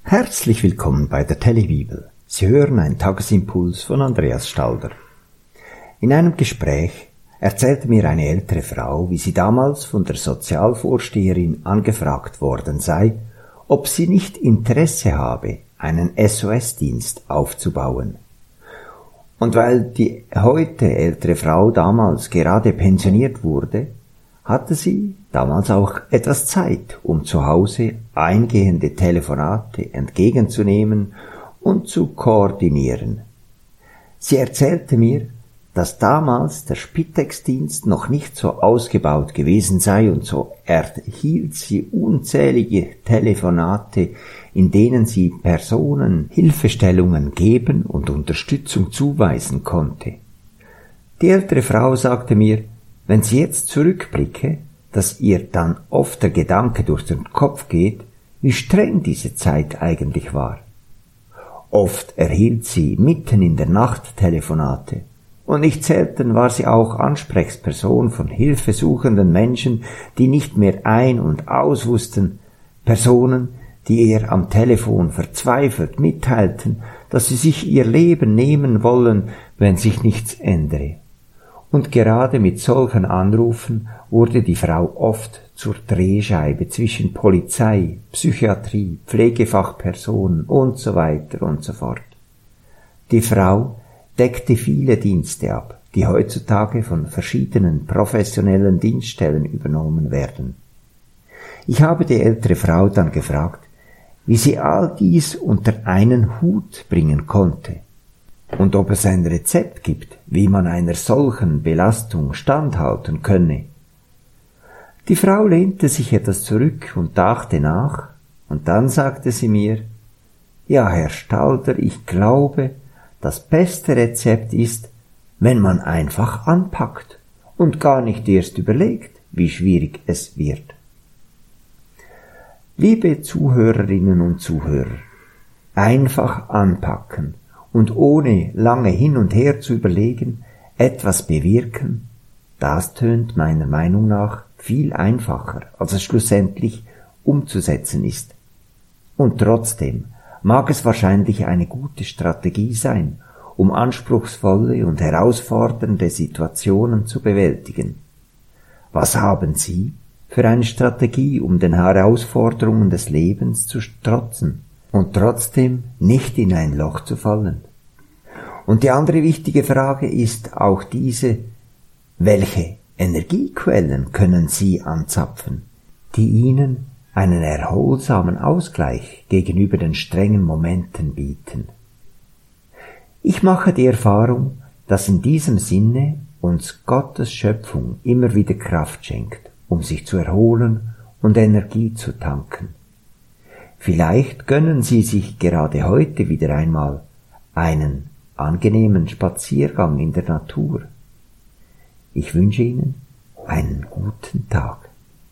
Herzlich willkommen bei der Telebibel. Sie hören einen Tagesimpuls von Andreas Stalder. In einem Gespräch erzählte mir eine ältere Frau, wie sie damals von der Sozialvorsteherin angefragt worden sei, ob sie nicht Interesse habe, einen SOS-Dienst aufzubauen. Und weil die heute ältere Frau damals gerade pensioniert wurde, hatte sie damals auch etwas Zeit, um zu Hause eingehende Telefonate entgegenzunehmen und zu koordinieren. Sie erzählte mir, dass damals der Spitex-Dienst noch nicht so ausgebaut gewesen sei und so erhielt sie unzählige Telefonate, in denen sie Personen Hilfestellungen geben und Unterstützung zuweisen konnte. Die ältere Frau sagte mir, wenn sie jetzt zurückblicke, dass ihr dann oft der Gedanke durch den Kopf geht, wie streng diese Zeit eigentlich war. Oft erhielt sie mitten in der Nacht Telefonate, und nicht selten war sie auch Ansprechperson von hilfesuchenden Menschen, die nicht mehr ein- und aus wussten, Personen, die ihr am Telefon verzweifelt mitteilten, dass sie sich ihr Leben nehmen wollen, wenn sich nichts ändere. Und gerade mit solchen Anrufen wurde die Frau oft zur Drehscheibe zwischen Polizei, Psychiatrie, Pflegefachpersonen und so weiter und so fort. Die Frau deckte viele Dienste ab, die heutzutage von verschiedenen professionellen Dienststellen übernommen werden. Ich habe die ältere Frau dann gefragt, wie sie all dies unter einen Hut bringen konnte. Und ob es ein Rezept gibt, wie man einer solchen Belastung standhalten könne. Die Frau lehnte sich etwas zurück und dachte nach, und dann sagte sie mir, ja, Herr Stalder, ich glaube, das beste Rezept ist, wenn man einfach anpackt und gar nicht erst überlegt, wie schwierig es wird. Liebe Zuhörerinnen und Zuhörer, einfach anpacken und ohne lange hin und her zu überlegen, etwas bewirken, das tönt meiner Meinung nach viel einfacher, als es schlussendlich umzusetzen ist. Und trotzdem mag es wahrscheinlich eine gute Strategie sein, um anspruchsvolle und herausfordernde Situationen zu bewältigen. Was haben Sie für eine Strategie, um den Herausforderungen des Lebens zu trotzen und trotzdem nicht in ein Loch zu fallen? Und die andere wichtige Frage ist auch diese, welche Energiequellen können Sie anzapfen, die Ihnen einen erholsamen Ausgleich gegenüber den strengen Momenten bieten? Ich mache die Erfahrung, dass in diesem Sinne uns Gottes Schöpfung immer wieder Kraft schenkt, um sich zu erholen und Energie zu tanken. Vielleicht gönnen Sie sich gerade heute wieder einmal einen angenehmen Spaziergang in der Natur. Ich wünsche Ihnen einen guten Tag.